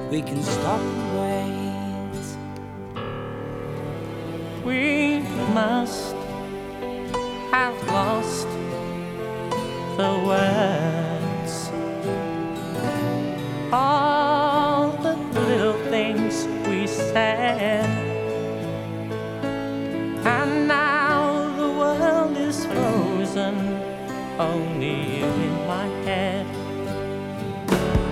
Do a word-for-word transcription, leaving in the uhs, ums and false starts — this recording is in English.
we can stop and wait. We must have lost the words, all the little things we said, and now the world is frozen, only you in my head.